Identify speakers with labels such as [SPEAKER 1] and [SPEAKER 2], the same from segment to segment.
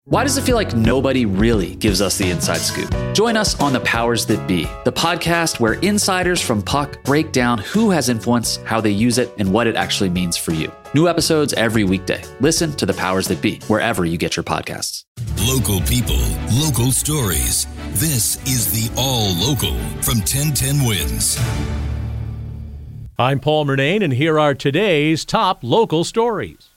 [SPEAKER 1] Why does it feel like nobody really gives us the inside scoop? Join us on The Powers That Be, the podcast where insiders from Puck break down who has influence, how they use it, and what it actually means for you. New episodes every weekday. Listen to The Powers That Be, wherever you get your podcasts.
[SPEAKER 2] Local people, local stories. This is the All Local from 1010 Wins.
[SPEAKER 3] I'm Paul Murnane, and here are today's top local stories.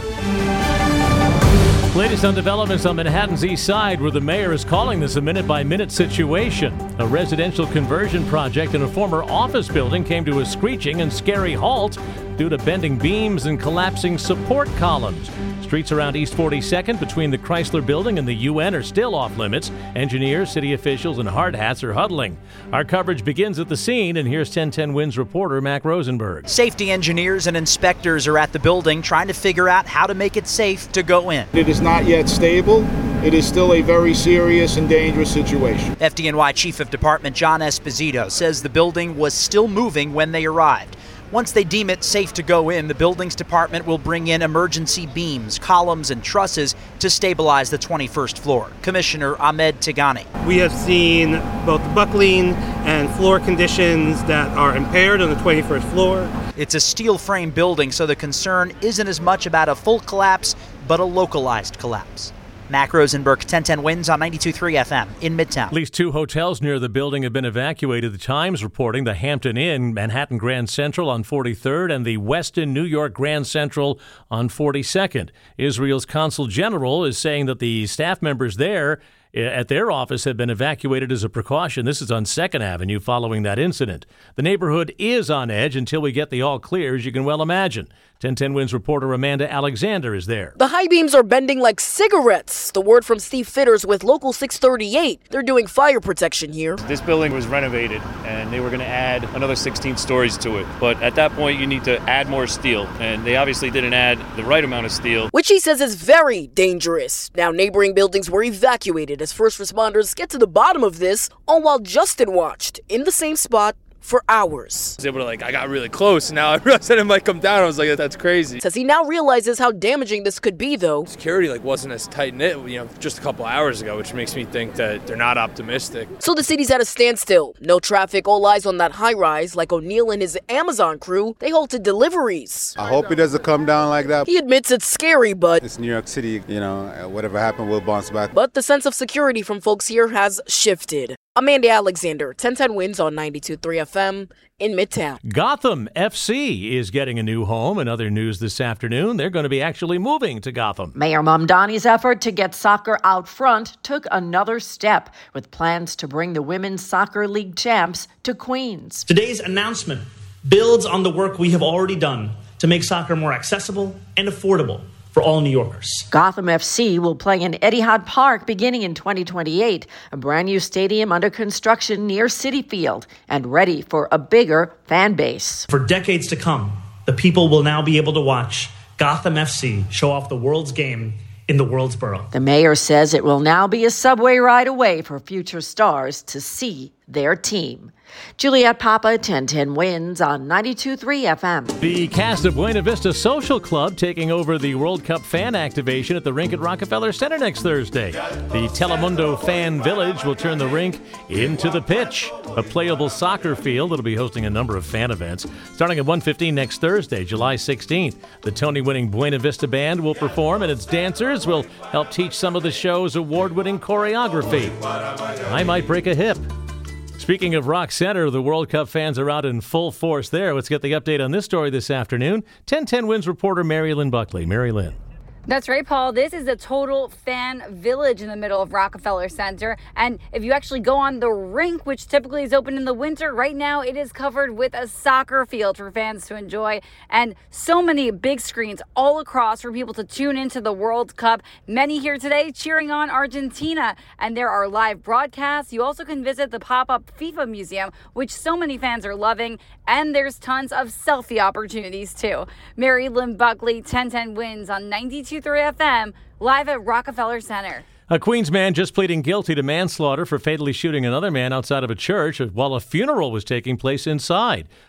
[SPEAKER 3] Latest on developments on Manhattan's east side, where the mayor is calling this a minute-by-minute situation. A residential conversion project in a former office building came to a screeching and scary halt due to bending beams and collapsing support columns. Streets around East 42nd between the Chrysler Building and the UN are still off limits. Engineers, city officials, and hard hats are huddling. Our coverage begins at the scene, and here's 1010 Wins reporter Mac Rosenberg.
[SPEAKER 4] Safety engineers and inspectors are at the building trying to figure out how to make it safe to go in.
[SPEAKER 5] It is not yet stable. It is still a very serious and dangerous situation.
[SPEAKER 4] FDNY Chief of Department John Esposito says the building was still moving when they arrived. Once they deem it safe to go in, the buildings department will bring in emergency beams, columns, and trusses to stabilize the 21st floor. Commissioner Ahmed Tigani.
[SPEAKER 6] We have seen both buckling and floor conditions that are impaired on the 21st floor.
[SPEAKER 4] It's a steel frame building, so the concern isn't as much about a full collapse, but a localized collapse. Mac Rosenberg, 1010 Wins on 92.3 FM in Midtown.
[SPEAKER 3] At least two hotels near the building have been evacuated. The Times reporting the Hampton Inn, Manhattan Grand Central on 43rd, and the Westin New York Grand Central on 42nd. Israel's Consul General is saying that the staff members there at their office have been evacuated as a precaution. This is on 2nd Avenue following that incident. The neighborhood is on edge until we get the all clear, as you can well imagine. 1010 Wins reporter Amanda Alexander is there.
[SPEAKER 7] The high beams are bending like cigarettes. The word from Steve Fitters with Local 638. They're doing fire protection here.
[SPEAKER 8] This building was renovated, and they were going to add another 16 stories to it. But at that point, you need to add more steel, and they obviously didn't add the right amount of steel.
[SPEAKER 7] Which he says is very dangerous. Now neighboring buildings were evacuated as first responders get to the bottom of this, all while Justin watched in the same spot for hours.
[SPEAKER 9] I was able to, I got really close. Now I realized that it might come down. I was like, that's crazy.
[SPEAKER 7] Says he now realizes how damaging this could be, though.
[SPEAKER 9] Security, wasn't as tight-knit, just a couple hours ago, which makes me think that they're not optimistic.
[SPEAKER 7] So the city's at a standstill. No traffic, all eyes on that high-rise. Like O'Neill and his Amazon crew, they halted deliveries.
[SPEAKER 10] I hope it doesn't come down like that.
[SPEAKER 7] He admits it's scary, but
[SPEAKER 10] it's New York City, whatever happened, we'll bounce back.
[SPEAKER 7] But the sense of security from folks here has shifted. Amanda Alexander, 1010 Wins on 92.3 FM in Midtown.
[SPEAKER 3] Gotham FC is getting a new home. In other news this afternoon, they're going to be actually moving to Gotham.
[SPEAKER 11] Mayor Mamdani's effort to get soccer out front took another step with plans to bring the Women's Soccer League champs to Queens.
[SPEAKER 12] Today's announcement builds on the work we have already done to make soccer more accessible and affordable for all New Yorkers.
[SPEAKER 11] Gotham FC will play in Etihad Park beginning in 2028, a brand new stadium under construction near City Field and ready for a bigger fan base.
[SPEAKER 12] For decades to come, the people will now be able to watch Gotham FC show off the world's game in the world's borough.
[SPEAKER 11] The mayor says it will now be a subway ride away for future stars to see their team. Juliet Papa, 1010 Wins on 92.3 FM.
[SPEAKER 3] The cast of Buena Vista Social Club taking over the World Cup fan activation at the rink at Rockefeller Center next Thursday. The Telemundo Fan Village will turn the rink into the pitch, a playable soccer field that'll be hosting a number of fan events. Starting at 1:15 next Thursday, July 16th, the Tony-winning Buena Vista Band will perform, and its dancers will help teach some of the show's award-winning choreography. I might break a hip. Speaking of Rock Center, the World Cup fans are out in full force there. Let's get the update on this story this afternoon. 1010 Wins reporter Mary Lynn Buckley. Mary Lynn.
[SPEAKER 13] That's right, Paul. This is a total fan village in the middle of Rockefeller Center. And if you actually go on the rink, which typically is open in the winter, right now it is covered with a soccer field for fans to enjoy. And so many big screens all across for people to tune into the World Cup. Many here today cheering on Argentina. And there are live broadcasts. You also can visit the pop-up FIFA museum, which so many fans are loving. And there's tons of selfie opportunities, too. Mary Lynn Buckley, 1010 Wins on 92.3 FM, live at Rockefeller Center.
[SPEAKER 3] A Queens man just pleading guilty to manslaughter for fatally shooting another man outside of a church while a funeral was taking place inside.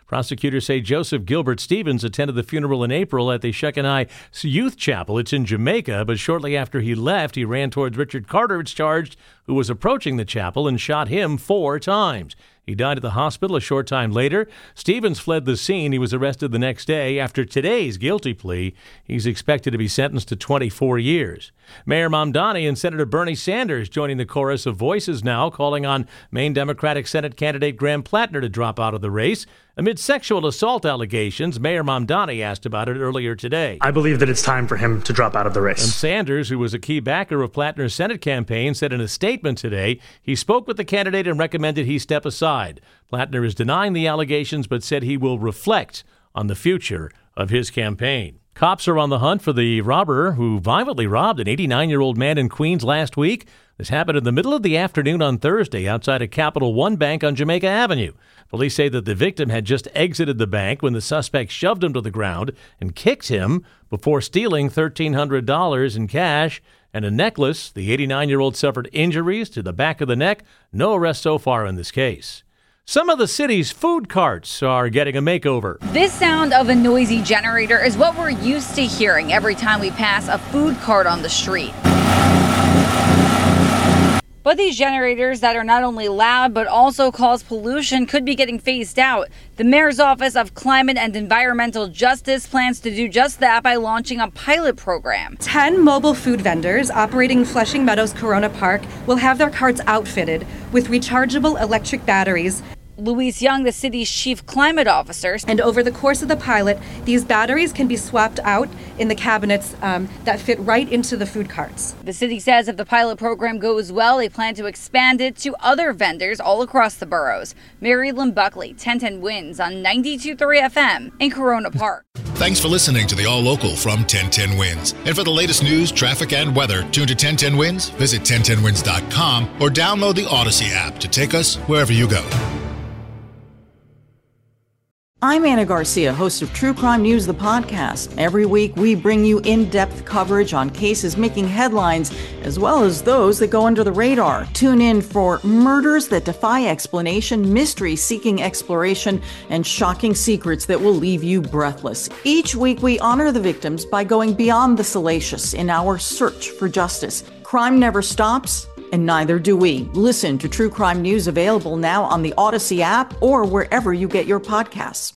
[SPEAKER 3] Prosecutors say Joseph Gilbert Stevens attended the funeral in April at the Shekinah Youth Chapel. It's in Jamaica, but shortly after he left, he ran towards Richard Carter, it's charged, who was approaching the chapel, and shot him 4 times. He died at the hospital a short time later. Stevens fled the scene. He was arrested the next day. After today's guilty plea, he's expected to be sentenced to 24 years. Mayor Mamdani and Senator Bernie Sanders joining the chorus of voices now, calling on Maine Democratic Senate candidate Graham Plattner to drop out of the race. Amid sexual assault allegations, Mayor Mamdani asked about it earlier today.
[SPEAKER 12] I believe that it's time for him to drop out of the race.
[SPEAKER 3] And Sanders, who was a key backer of Plattner's Senate campaign, said in a statement today he spoke with the candidate and recommended he step aside. Plattner is denying the allegations but said he will reflect on the future of his campaign. Cops are on the hunt for the robber who violently robbed an 89-year-old man in Queens last week. This happened in the middle of the afternoon on Thursday outside a Capital One bank on Jamaica Avenue. Police say that the victim had just exited the bank when the suspect shoved him to the ground and kicked him before stealing $1,300 in cash and a necklace. The 89-year-old suffered injuries to the back of the neck. No arrests so far in this case. Some of the city's food carts are getting a makeover.
[SPEAKER 13] This sound of a noisy generator is what we're used to hearing every time we pass a food cart on the street. But these generators that are not only loud but also cause pollution could be getting phased out. The Mayor's Office of Climate and Environmental Justice plans to do just that by launching a pilot program.
[SPEAKER 14] 10 mobile food vendors operating Flushing Meadows Corona Park will have their carts outfitted with rechargeable electric batteries.
[SPEAKER 13] Louise Young, the city's chief climate officer.
[SPEAKER 14] And over the course of the pilot, these batteries can be swapped out in the cabinets that fit right into the food carts.
[SPEAKER 13] The city says if the pilot program goes well, they plan to expand it to other vendors all across the boroughs. Mary Lynn Buckley, 1010 Wins on 92.3 FM in Corona Park.
[SPEAKER 2] Thanks for listening to the All Local from 1010 Wins. And for the latest news, traffic, and weather, tune to 1010 Wins, visit 1010wins.com, or download the Odyssey app to take us wherever you go.
[SPEAKER 15] I'm Anna Garcia, host of True Crime News, the podcast. Every week, we bring you in-depth coverage on cases making headlines, as well as those that go under the radar. Tune in for murders that defy explanation, mysteries seeking exploration, and shocking secrets that will leave you breathless. Each week, we honor the victims by going beyond the salacious in our search for justice. Crime never stops, and neither do we. Listen to True Crime News, available now on the Odyssey app or wherever you get your podcasts.